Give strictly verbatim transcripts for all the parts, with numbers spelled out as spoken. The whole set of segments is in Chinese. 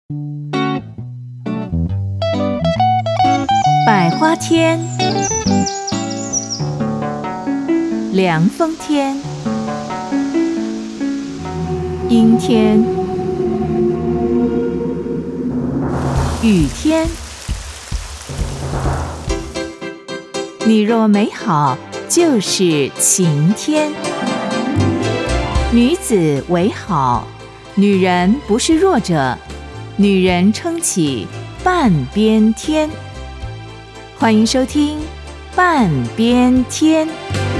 百花天，凉风天，阴天，雨天。你若美好，就是晴天。女子为好，女人不是弱者，女人撑起半边天。欢迎收听半边天。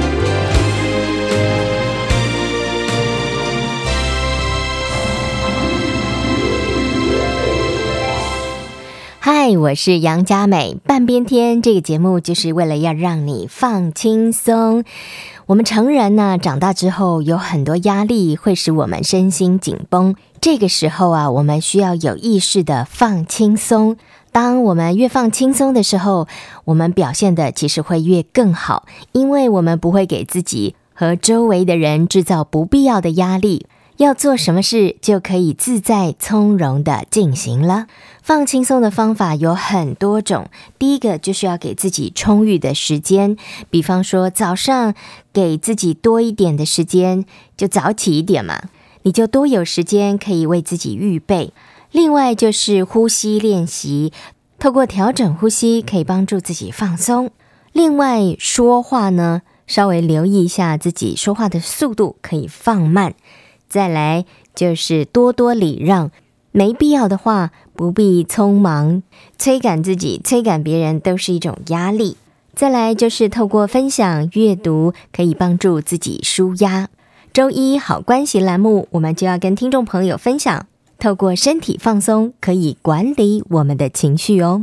嗨，我是杨佳美。半边天这个节目就是为了要让你放轻松。我们成人呢，长大之后有很多压力会使我们身心紧绷，这个时候啊，我们需要有意识的放轻松。当我们越放轻松的时候，我们表现的其实会越更好，因为我们不会给自己和周围的人制造不必要的压力。要做什么事就可以自在从容地进行了。放轻松的方法有很多种，第一个就是要给自己充裕的时间，比方说早上给自己多一点的时间，就早起一点嘛，你就多有时间可以为自己预备。另外就是呼吸练习，透过调整呼吸可以帮助自己放松。另外说话呢，稍微留意一下自己说话的速度，可以放慢。再来就是多多礼让，没必要的话不必匆忙，催赶自己、催赶别人都是一种压力。再来就是透过分享、阅读，可以帮助自己抒压。周一好关系栏目，我们就要跟听众朋友分享，透过身体放松，可以管理我们的情绪哦。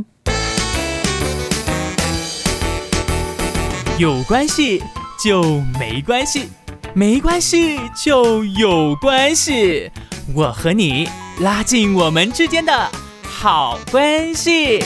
有关系就没关系，没关系就有关系，我和你拉近我们之间的好关系。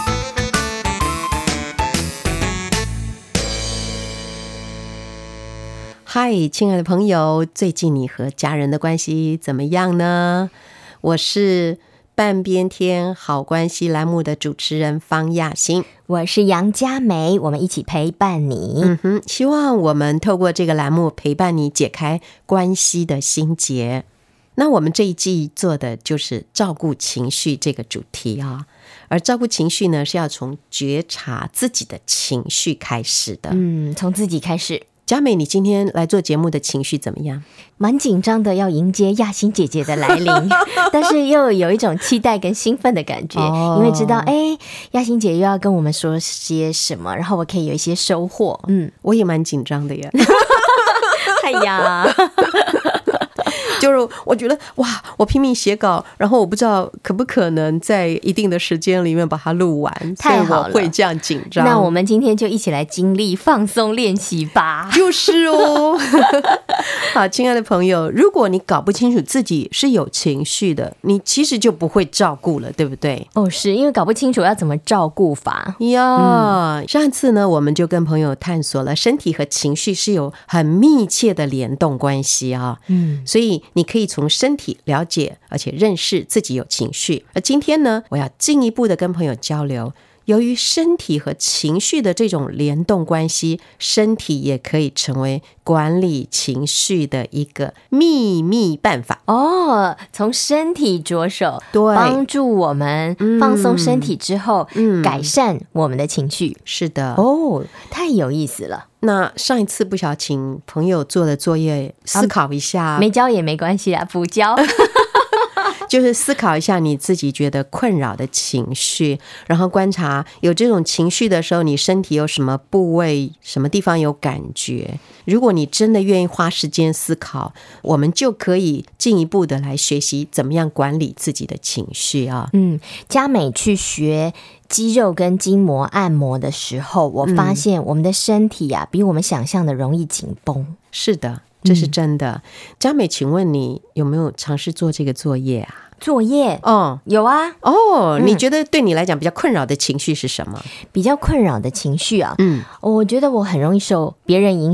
嗨，亲爱的朋友，最近你和家人的关系怎么样呢？我是半边天好关系栏目的主持人方亚欣， 我是杨佳美，我们一起陪伴你。 嗯哼，希望我们透过这个栏目陪伴你解开关系的心结。那我们这一季做的就是照顾情绪这个主题啊，而照顾情绪呢，是要从觉察自己的情绪开始的。 嗯，从自己开始。 佳美，你今天来做节目的情绪怎么样？ 蛮紧张的，要迎接亚欣姐姐的来临但是又有一种期待跟兴奋的感觉、哦、因为知道哎，亚欣姐又要跟我们说些什么，然后我可以有一些收获。 嗯，我也蛮紧张的耶哎呀就是我觉得哇，我拼命写稿，然后我不知道可不可能在一定的时间里面把它录完， 太好了， 所以我会这样紧张。 那我们今天就一起来经历放松练习吧。 就是哦好，亲爱的朋友，如果你搞不清楚自己是有情绪的，你其实就不会照顾了，对不对？ 哦，是因为搞不清楚要怎么照顾法呀、嗯、上次呢，我们就跟朋友探索了身体和情绪是有很密切的联动关系啊。嗯，所以你可以从身体了解而且认识自己有情绪。而今天呢，我要进一步的跟朋友交流，由于身体和情绪的这种联动关系，身体也可以成为管理情绪的一个秘密办法哦。从身体着手， 对， 帮助我们放松身体之后、嗯、改善我们的情绪。 是的哦，太有意思了。 那上一次不晓得请朋友做的作业思考一下、 啊、没教也没关系啦，补教就是思考一下你自己觉得困扰的情绪，然后观察有这种情绪的时候，你身体有什么部位什么地方有感觉。如果你真的愿意花时间思考，我们就可以进一步的来学习怎么样管理自己的情绪啊。 嗯，佳美去学肌肉跟筋膜按摩的时候，我发现我们的身体啊、嗯、比我们想象的容易紧绷。 是的，这是真的。佳美，请问你有没有尝试做这个作业啊？ 作业哦， 有啊。 哦、嗯、你觉得对你来讲比较困扰的情绪是什么？ 比较困扰的情绪啊， 嗯， 我觉得我很容易受别人影响，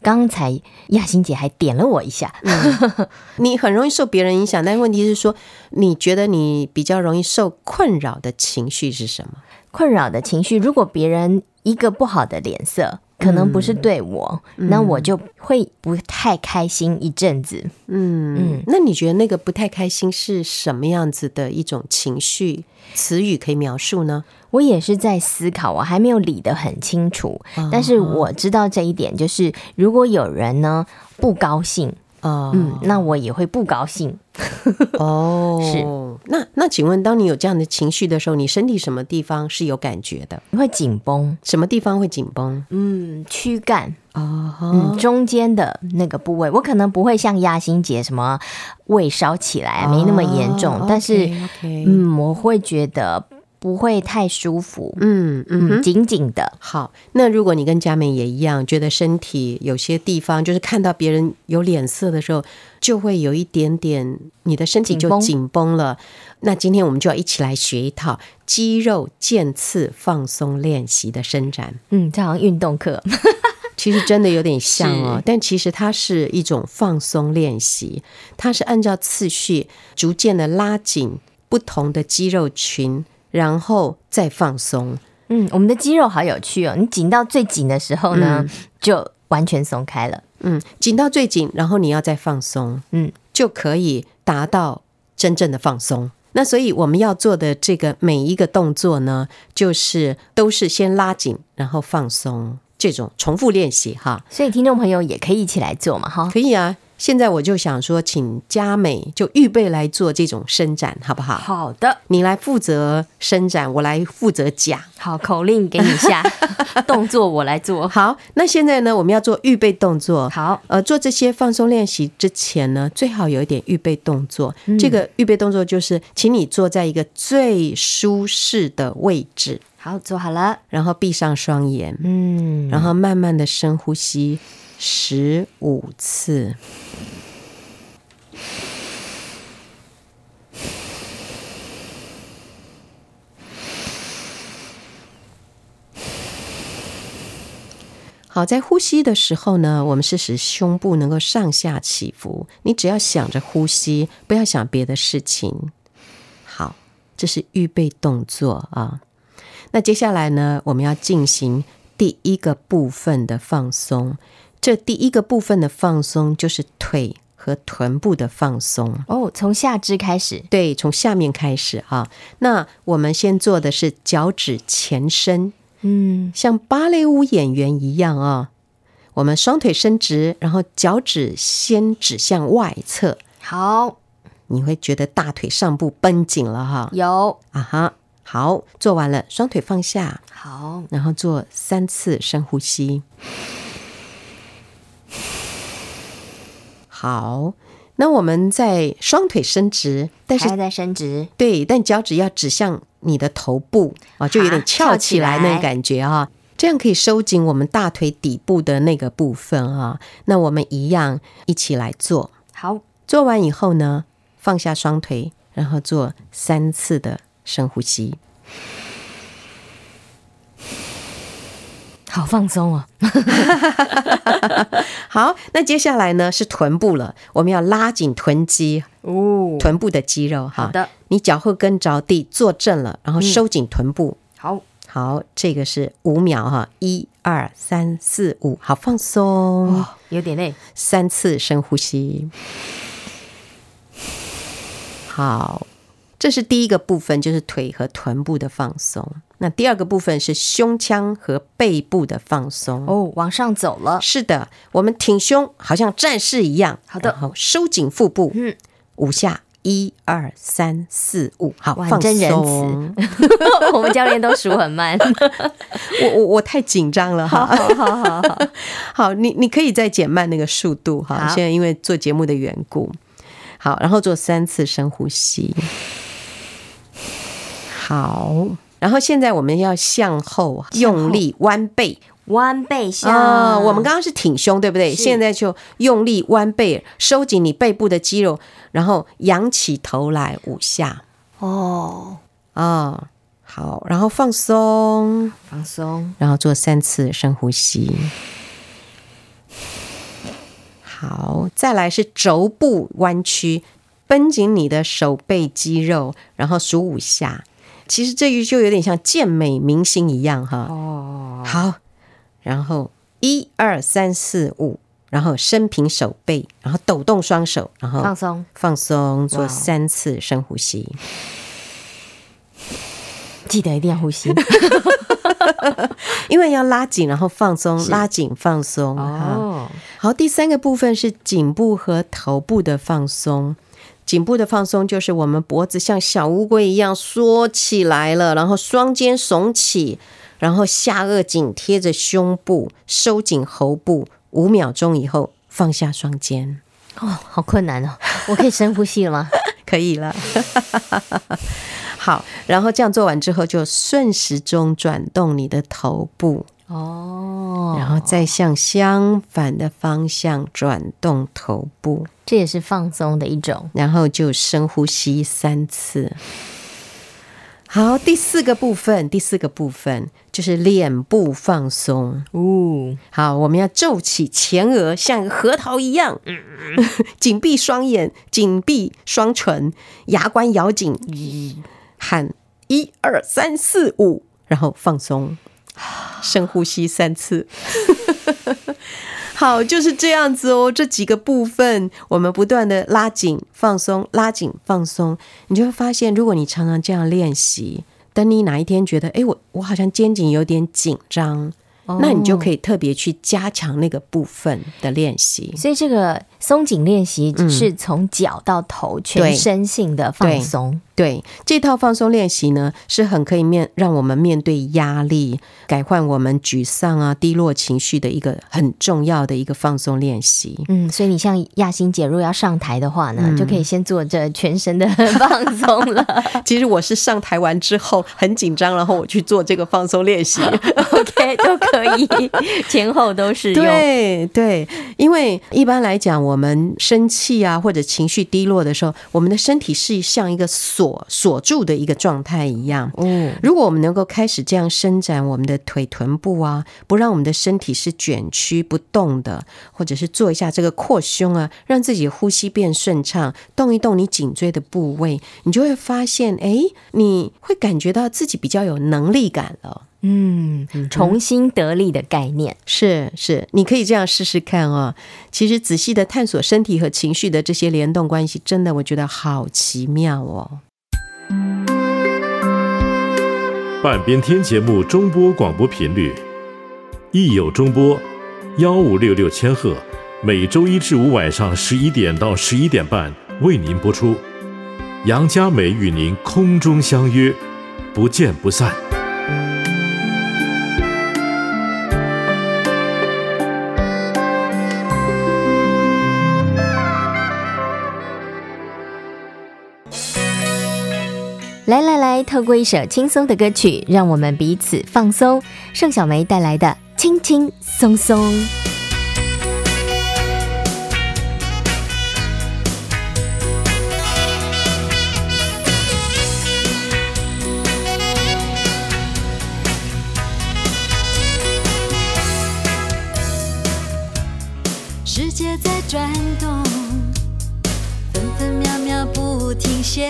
刚才雅欣姐还点了我一下、 嗯、你很容易受别人影响，但问题是说你觉得你比较容易受困扰的情绪是什么？ 困扰的情绪，如果别人一个不好的脸色可能不是对我、嗯、那我就会不太开心一阵子。 嗯, 嗯那你觉得那个不太开心是什么样子的一种情绪？词语可以描述呢？ 我也是在思考，我还没有理得很清楚、哦、但是我知道这一点，就是如果有人呢不高兴、哦、嗯，那我也会不高兴。 哦，是。那那请问当你有这样的情绪的时候，你身体什么地方是有感觉的？ 会紧绷。 什么地方会紧绷？ 嗯，躯干、 哦嗯、中间的那个部位。我可能不会像亚欣姐什么胃烧起来、啊哦、没那么严重、哦、但是 okay, okay 嗯，我会觉得不会太舒服。 嗯嗯， 紧紧的。 好，那如果你跟佳美也一样，觉得身体有些地方就是看到别人有脸色的时候，就会有一点点你的身体就紧绷了，那今天我们就要一起来学一套肌肉渐次放松练习的伸展。 嗯，这好像运动课。 其实真的有点像哦，但其实它是一种放松练习，它是按照次序逐渐的拉紧不同的肌肉群，然后再放松。 嗯，我们的肌肉好有趣哦，你紧到最紧的时候呢、嗯、就完全松开了。 嗯，紧到最紧，然后你要再放松，嗯，就可以达到真正的放松。那所以我们要做的这个每一个动作呢，就是都是先拉紧然后放松，这种重复练习哈。 所以听众朋友也可以一起来做嘛哈。 可以啊，现在我就想说请佳美就预备来做这种伸展好不好？ 好的， 你来负责伸展，我来负责讲。 好，口令给你下动作我来做。 好，那现在呢我们要做预备动作。 好， 呃，做这些放松练习之前呢，最好有一点预备动作、嗯、这个预备动作就是请你坐在一个最舒适的位置。 好，做好了， 然后闭上双眼，嗯，然后慢慢的深呼吸十五次。好，在呼吸的时候呢，我们是使胸部能够上下起伏，你只要想着呼吸，不要想别的事情。好，这是预备动作啊。那接下来呢，我们要进行第一个部分的放松。这第一个部分的放松就是腿和臀部的放松。 哦，从下肢开始？ 对，从下面开始啊。那我们先做的是脚趾前伸，嗯，像芭蕾舞演员一样啊。我们双腿伸直，然后脚趾先指向外侧。 好， 你会觉得大腿上部绷紧了哈。 有啊哈。好，做完了，双腿放下。 好， 然后做三次深呼吸。好，那我们在双腿伸直，但是还在伸直， 对，但脚趾要指向你的头部啊，就有点翘起来那个感觉啊，这样可以收紧我们大腿底部的那个部分啊。那我们一样一起来做。 好， 做完以后呢，放下双腿，然后做三次的深呼吸。 好放松哦。 好，那接下来呢是臀部了，我们要拉紧臀肌、哦、臀部的肌肉。 好的， 你脚后跟着地坐正了，然后收紧臀部。 嗯、好好，这个是五秒哈，一二三四五，好放松、哦、 有点累。 三次深呼吸。好，这是第一个部分，就是腿和臀部的放松。那第二个部分是胸腔和背部的放松。 哦，往上走了。 是的，我们挺胸，好像战士一样。 好的， 然后收紧腹部。嗯，五下，一二三四五，好，放松。 我们教练都数很慢。 我我我太紧张了哈。 好好好好好， 好，你你可以再减慢那个速度哈。现在因为做节目的缘故。好，然后做三次深呼吸。好，然后现在我们要向后用力弯背， 弯背向、 哦、我们刚刚是挺胸对不对？现在就用力弯背，收紧你背部的肌肉，然后仰起头来五下。 哦哦，好，然后放松放松， 然后做三次深呼吸。 再来是肘部弯曲，绷紧你的手背肌肉，然后数五下。其实这就有点像健美明星一样哈。哦，好，然后一二三四五，然后伸平手背，然后抖动双手，然后放松放松，做三次深呼吸。 记得一定要呼吸。 因为要拉紧然后放松，拉紧放松。哦，好，第三个部分是颈部和头部的放松。颈部的放松就是我们脖子像小乌龟一样缩起来了，然后双肩耸起，然后下颚紧贴着胸部，收紧喉部，五秒钟以后放下双肩。 哦，好困难哦，我可以深呼吸了吗？ 可以了。好，然后这样做完之后就顺时钟转动你的头部。哦，然后再向相反的方向转动头部， 这也是放松的一种。 然后就深呼吸三次。好，第四个部分，第四个部分就是脸部放松。哦，好，我们要皱起前额，像核桃一样，紧闭双眼，紧闭双唇，牙关咬紧，喊一二三四五，然后放松。深呼吸三次。好，就是这样子哦。这几个部分我们不断的拉紧放松，拉紧放松，你就会发现，如果你常常这样练习，等你哪一天觉得哎，我我好像肩颈有点紧张，哦，那你就可以特别去加强那个部分的练习。 所以这个松紧练习是从脚到头，嗯，全身性的放松。 对，这套放松练习呢，是很可以面让我们面对压力，改换我们沮丧啊、低落情绪的一个很重要的一个放松练习。 嗯，所以你像亚欣姐，如果要上台的话呢，嗯，就可以先做这全身的放松了。 其实我是上台完之后很紧张，然后我去做这个放松练习。 OK， 都可以，前后都适用。 对对，因为一般来讲，我们生气啊或者情绪低落的时候，我们的身体是像一个锁锁住的一个状态一样。嗯，如果我们能够开始这样伸展我们的腿臀部啊，不让我们的身体是卷曲不动的，或者是做一下这个扩胸啊，让自己呼吸变顺畅，动一动你颈椎的部位，你就会发现，哎，你会感觉到自己比较有能力感了。 嗯，重新得力的概念。 是是，你可以这样试试看哦。其实仔细的探索身体和情绪的这些联动关系，真的我觉得好奇妙哦。 半边天节目中波广播频率亦有中波一五六六千赫，每周一至五晚上十一点到十一点半为您播出。杨佳美与您空中相约，不见不散。 来来来，透过一首轻松的歌曲，让我们彼此放松。盛小梅带来的轻轻松松。 世界在转动，分分秒秒不停歇，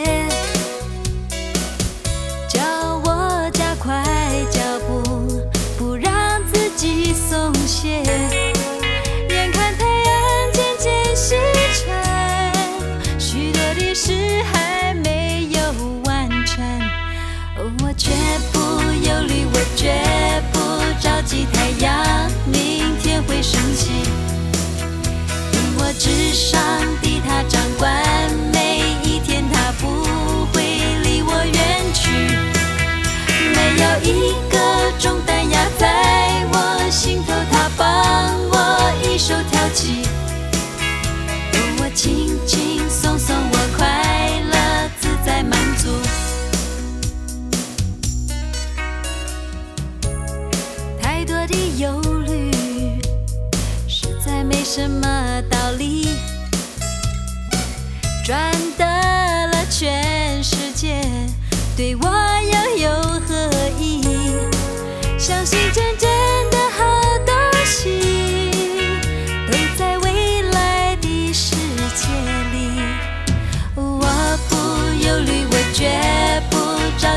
叫我加快脚步，不让自己松懈。眼看太阳渐渐西沉，许多的事还没有完成，哦，我绝不忧虑，我绝不着急，太阳明天会升起，因我至上的他掌管每一天，他不会离我远去，没有一个重担压在我心头，他帮我一手挑起，哦，我轻轻松松，我快乐自在满足。太多的忧虑实在没什么道理，赚得了全世界，对我又有何意？相信真正的好东西都在未来的世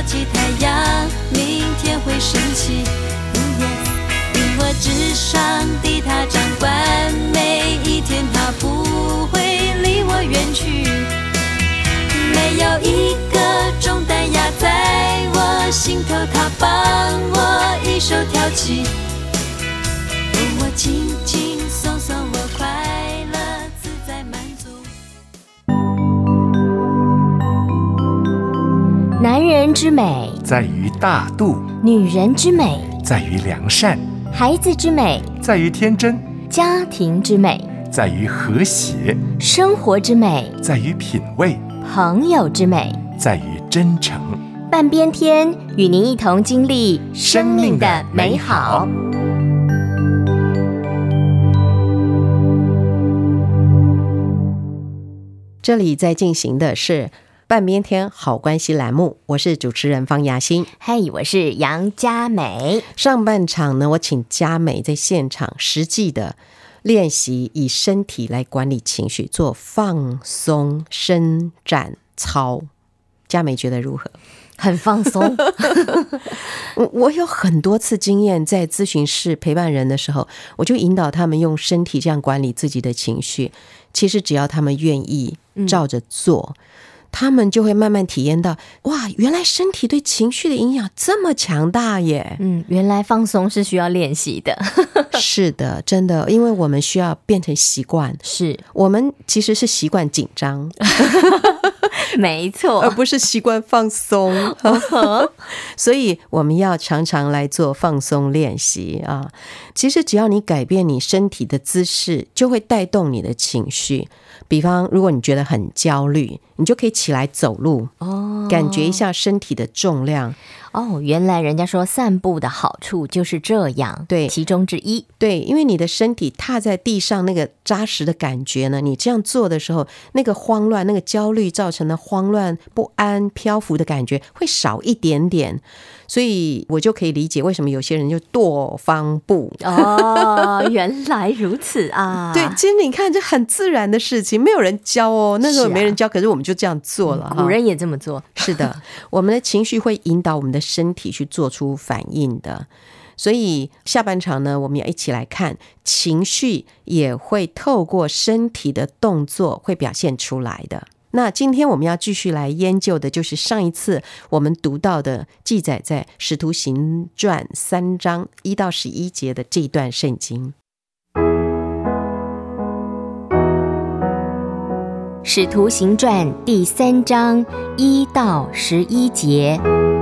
起太阳，明天会升起。因我至上的他掌管每一天，他不会离我远去。没有一个重担压在我心头，他帮我一手挑起。我轻轻松松，我快乐自在满足。 男人之美在于大度， 女人之美在于良善， 孩子之美在于天真， 家庭之美在于和谐， 生活之美在于品味， 朋友之美在于真诚。 半边天与您一同经历生命的美好。 这里在进行的是半边天好关系栏目，我是主持人方雅欣。 嘿，我是杨佳美。 上半场呢，我请佳美在现场实际的练习以身体来管理情绪，做放松伸展操。佳美觉得如何？ 很放松。 我有很多次经验，在咨询室陪伴人的时候，我就引导他们用身体这样管理自己的情绪。其实只要他们愿意照着做、嗯、他们就会慢慢体验到，哇，原来身体对情绪的影响这么强大耶。 嗯，原来放松是需要练习的。 是的，真的，因为我们需要变成习惯。 是， 我们其实是习惯紧张。 没错， 而不是习惯放松。所以我们要常常来做放松练习啊。其实只要你改变你身体的姿势，就会带动你的情绪。比方如果你觉得很焦虑，你就可以起来走路、哦、感觉一下身体的重量。 哦，原来人家说散步的好处就是这样， 对， 其中之一。 对，因为你的身体踏在地上那个扎实的感觉呢，你这样做的时候，那个慌乱、那个焦虑造成的慌乱、不安、漂浮的感觉会少一点点。所以我就可以理解为什么有些人就跺方步。 哦，原来如此啊。 对，其实你看这很自然的事情，没有人教哦，那时候没人教、啊、可是我们就这样做了、 嗯、古人也这么做。 是的，我们的情绪会引导我们的身体去做出反应的。所以下半场呢，我们要一起来看情绪也会透过身体的动作会表现出来的。那今天我们要继续来研究的就是上一次我们读到的记载在使徒行传三章一到十一节的这一段圣经。 使徒行传第三章一到十一节。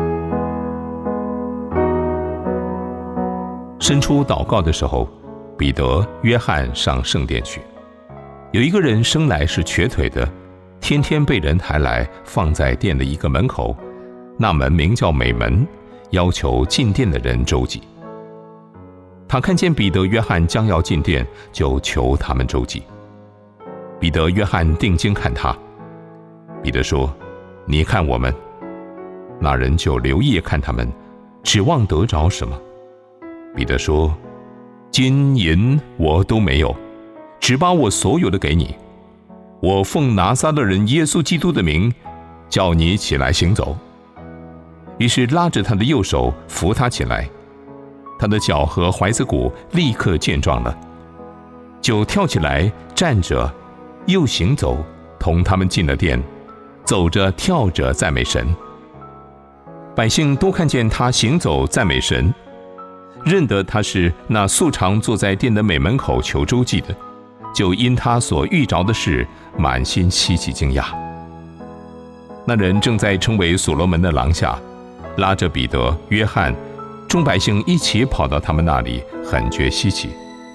申初祷告的时候，彼得、约翰上圣殿去。有一个人生来是瘸腿的，天天被人抬来放在殿的一个门口，那门名叫美门，要求进殿的人周济。他看见彼得、约翰将要进殿，就求他们周济。彼得、约翰定睛看他。彼得说：“你看我们。”那人就留意看他们，指望得着什么。彼得说：“金银我都没有，只把我所有的给你。我奉拿撒勒人耶稣基督的名，叫你起来行走。”于是拉着他的右手扶他起来，他的脚和踝子骨立刻健壮了，就跳起来站着，又行走，同他们进了殿，走着跳着赞美神。百姓都看见他行走赞美神，认得他是那素常坐在殿的美门口求周济的，就因他所遇着的事满心稀奇惊讶。那人正在称为所罗门的廊下，拉着彼得、约翰，众百姓一起跑到他们那里，很觉稀奇。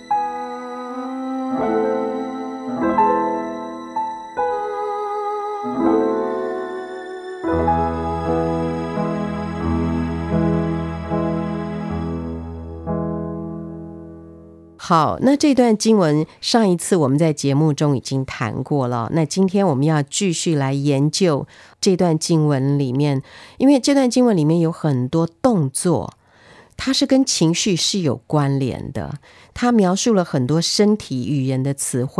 好，那这段经文上一次我们在节目中已经谈过了，那今天我们要继续来研究这段经文里面，因为这段经文里面有很多动作，它是跟情绪是有关联的，它描述了很多身体语言的词汇，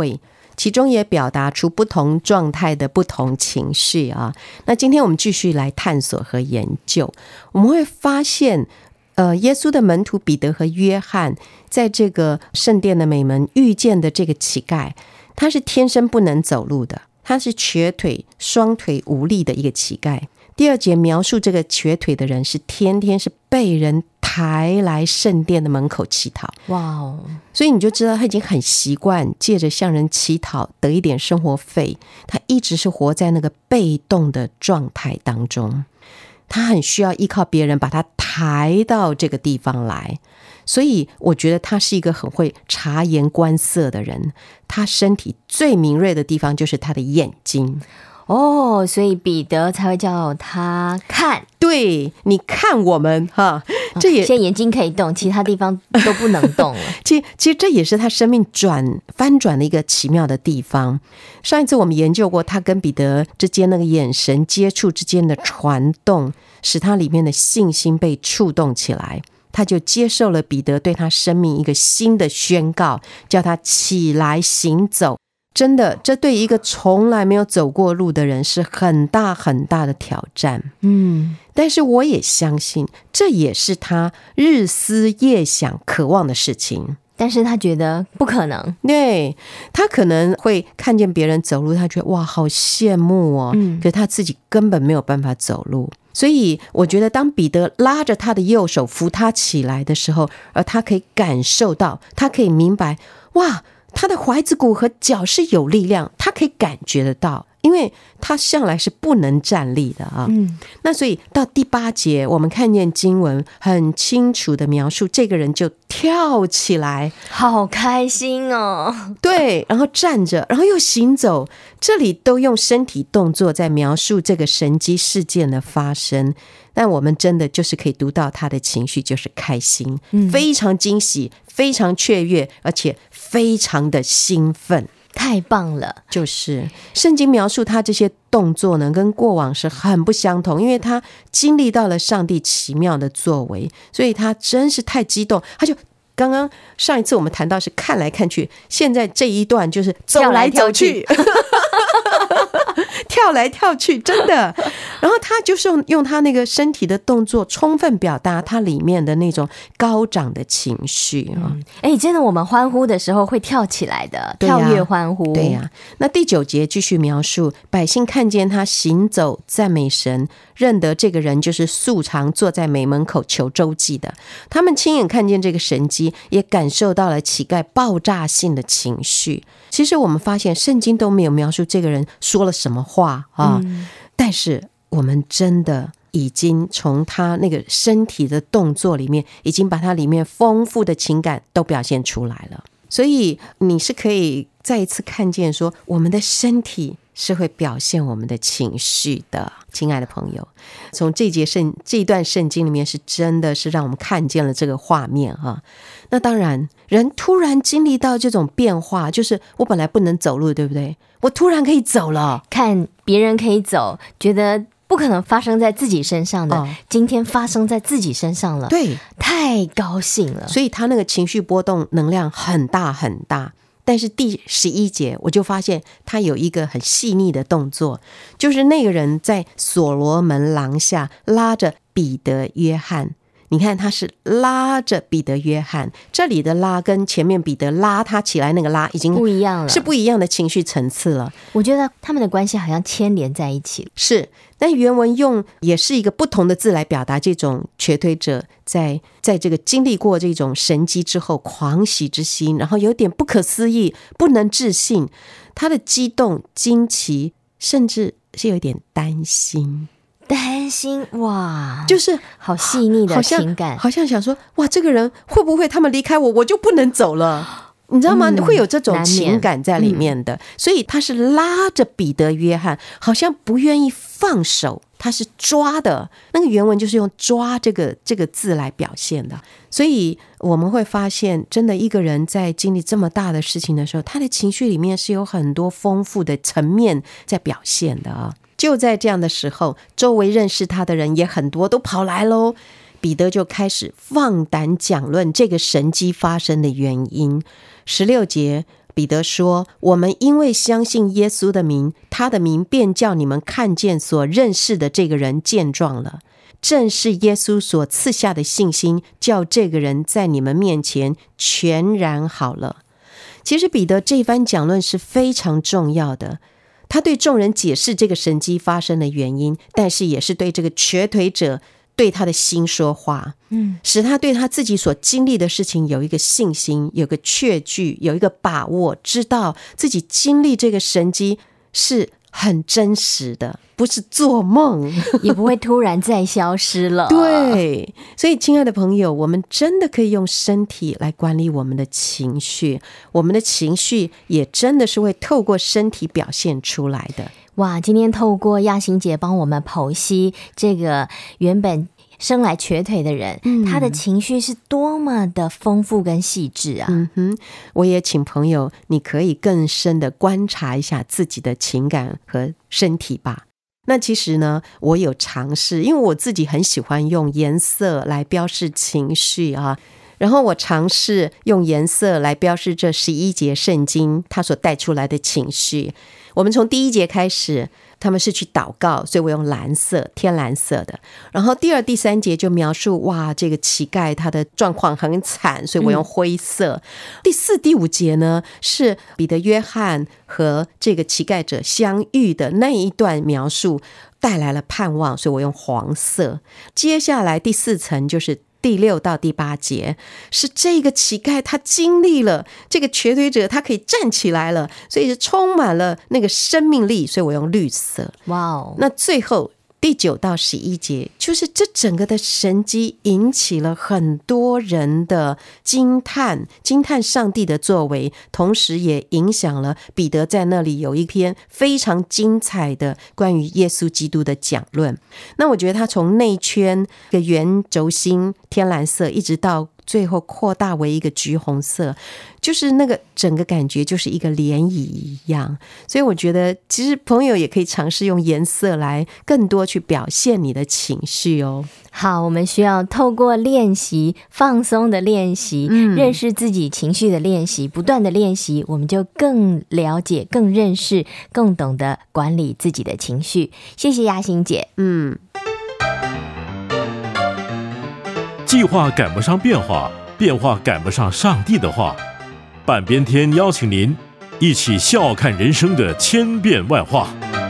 其中也表达出不同状态的不同情绪啊。那今天我们继续来探索和研究，我们会发现呃，耶稣的门徒彼得和约翰在这个圣殿的美门遇见的这个乞丐，他是天生不能走路的，他是瘸腿双腿无力的一个乞丐。第二节描述这个瘸腿的人是天天是被人抬来圣殿的门口乞讨。哇哦！所以你就知道他已经很习惯借着向人乞讨得一点生活费，他一直是活在那个被动的状态当中，他很需要依靠别人把他抬到这个地方来。所以我觉得他是一个很会察言观色的人，他身体最敏锐的地方就是他的眼睛。 哦，所以彼得才会叫他看， 对，你看我们哈，这也、 哦、现在眼睛可以动，其他地方都不能动了。 其实，其实这也是他生命转翻转的一个奇妙的地方。上一次我们研究过，他跟彼得之间那个眼神接触之间的传动，使他里面的信心被触动起来。他就接受了彼得对他生命一个新的宣告，叫他起来行走。真的，这对一个从来没有走过路的人是很大很大的挑战。嗯，但是我也相信，这也是他日思夜想渴望的事情。 但是他觉得不可能， 对，他可能会看见别人走路，他觉得哇好羡慕哦，嗯，可是他自己根本没有办法走路。所以我觉得当彼得拉着他的右手扶他起来的时候，而他可以感受到，他可以明白，哇，他的踝子骨和脚是有力量，他可以感觉得到，因为他向来是不能站立的啊。嗯，那所以到第八节，我们看见经文很清楚的描述，这个人就跳起来， 好开心哦。 对，然后站着，然后又行走，这里都用身体动作在描述这个神迹事件的发生。但我们真的就是可以读到他的情绪就是开心、嗯、非常惊喜，非常雀跃，而且非常的兴奋。 太棒了。 就是圣经描述他这些动作呢，跟过往是很不相同，因为他经历到了上帝奇妙的作为，所以他真是太激动。他就刚刚上一次我们谈到是看来看去，现在这一段就是走来走去跳来跳去，真的。然后他就是用用他那个身体的动作充分表达他里面的那种高涨的情绪啊！ 哎、嗯欸，真的，我们欢呼的时候会跳起来的，啊、跳跃欢呼。 对呀、啊。那第九节继续描述，百姓看见他行走，赞美神，认得这个人就是素常坐在美门口求周济的。他们亲眼看见这个神迹，也感受到了乞丐爆炸性的情绪。其实我们发现圣经都没有描述这个人说了什么话啊、嗯，但是我们真的已经从他那个身体的动作里面，已经把他里面丰富的情感都表现出来了。所以你是可以再一次看见说，我们的身体是会表现我们的情绪的。亲爱的朋友，从这节圣这一段圣经里面，是真的是让我们看见了这个画面啊。那当然，人突然经历到这种变化，就是我本来不能走路，对不对？我突然可以走了， 看别人可以走，觉得不可能发生在自己身上的、哦、今天发生在自己身上了， 对， 太高兴了。 所以他那个情绪波动能量很大很大。但是第十一节我就发现他有一个很细腻的动作，就是那个人在所罗门廊下拉着彼得约翰。你看他是拉着彼得约翰，这里的拉跟前面彼得拉他起来那个拉已经不一样了， 是不一样的情绪层次了。 我觉得他们的关系好像牵连在一起。 是，但原文用也是一个不同的字来表达这种瘸腿者在在这个经历过这种神迹之后狂喜之心，然后有点不可思议，不能置信，他的激动、惊奇，甚至是有点担心。 担心，哇， 就是好细腻的情感， 好像好像想说，哇，这个人会不会他们离开我，我就不能走了？你知道吗、嗯、会有这种情感在里面的、嗯、所以他是拉着彼得约翰，好像不愿意放手，他是抓的，那个原文就是用抓这个这个字来表现的。所以我们会发现，真的一个人在经历这么大的事情的时候，他的情绪里面是有很多丰富的层面在表现的啊。就在这样的时候，周围认识他的人也很多，都跑来咯。彼得就开始放胆讲论这个神迹发生的原因。十六节， 彼得说，我们因为相信耶稣的名，他的名便叫你们看见所认识的这个人健壮了。正是耶稣所赐下的信心，叫这个人在你们面前全然好了。其实彼得这番讲论是非常重要的，他对众人解释这个神迹发生的原因，但是也是对这个瘸腿者对他的心说话，嗯，使他对他自己所经历的事情有一个信心，有个确据，有一个把握，知道自己经历这个神迹是很真实的，不是做梦， 也不会突然再消失了。 对，所以亲爱的朋友，我们真的可以用身体来管理我们的情绪，我们的情绪也真的是会透过身体表现出来的。 哇，今天透过亚欣姐帮我们剖析这个原本生来瘸腿的人、嗯、他的情绪是多么的丰富跟细致啊。 嗯哼，我也请朋友你可以更深的观察一下自己的情感和身体吧。那其实呢，我有尝试，因为我自己很喜欢用颜色来标示情绪啊，然后我尝试用颜色来标示这十一节圣经它所带出来的情绪。我们从第一节开始，他们是去祷告，所以我用蓝色，天蓝色的。然后第二、第三节就描述，哇，这个乞丐他的状况很惨，所以我用灰色。嗯、第四、第五节呢，是彼得、约翰和这个乞丐者相遇的那一段描述，带来了盼望，所以我用黄色。接下来第四层就是第六到第八节，是这个乞丐他经历了这个瘸腿者他可以站起来了，所以是充满了那个生命力，所以我用绿色。哇哦！那最后第九到十一节，就是这整个的神迹引起了很多人的惊叹，惊叹上帝的作为，同时也影响了彼得在那里有一篇非常精彩的关于耶稣基督的讲论。那我觉得他从内圈的圆轴心天蓝色一直到最后扩大为一个橘红色，就是那个整个感觉就是一个涟漪一样。所以我觉得其实朋友也可以尝试用颜色来更多去表现你的情绪哦。 好，我们需要透过练习，放松的练习、嗯、认识自己情绪的练习，不断的练习，我们就更了解、更认识、更懂得管理自己的情绪。谢谢亚欣姐。嗯， 计划赶不上变化，变化赶不上上帝的话。半边天邀请您一起笑看人生的千变万化。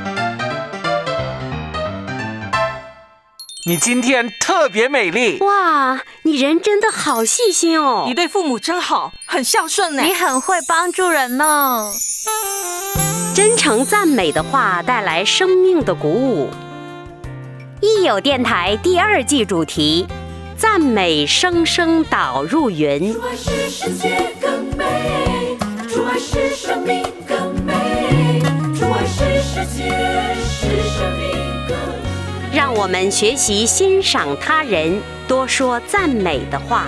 你今天特别美丽。 哇，你人真的好细心哦。 你对父母真好，很孝顺呢。 你很会帮助人呢。 真诚赞美的话带来生命的鼓舞。益友电台第二季主题，赞美生生导入云。主爱使世界更美，主爱使生命更美，主爱使世界使生命更美。让我们学习欣赏他人，多说赞美的话。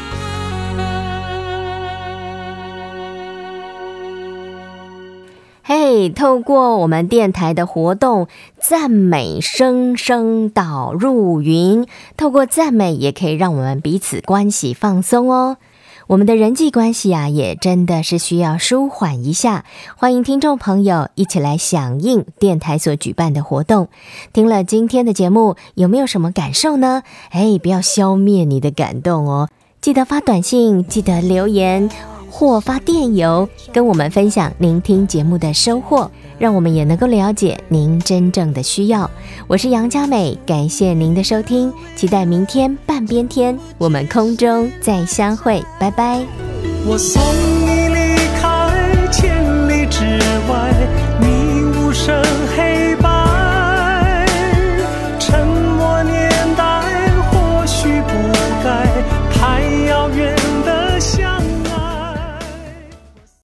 嘿、hey, 透过我们电台的活动，赞美生生导入云，透过赞美也可以让我们彼此关系放松哦。我们的人际关系啊，也真的是需要舒缓一下。欢迎听众朋友一起来响应电台所举办的活动。听了今天的节目，有没有什么感受呢？哎，不要消灭你的感动哦，记得发短信，记得留言或发电邮跟我们分享您听节目的收获，让我们也能够了解您真正的需要。我是杨佳美，感谢您的收听，期待明天半边天我们空中再相会，拜拜。 我送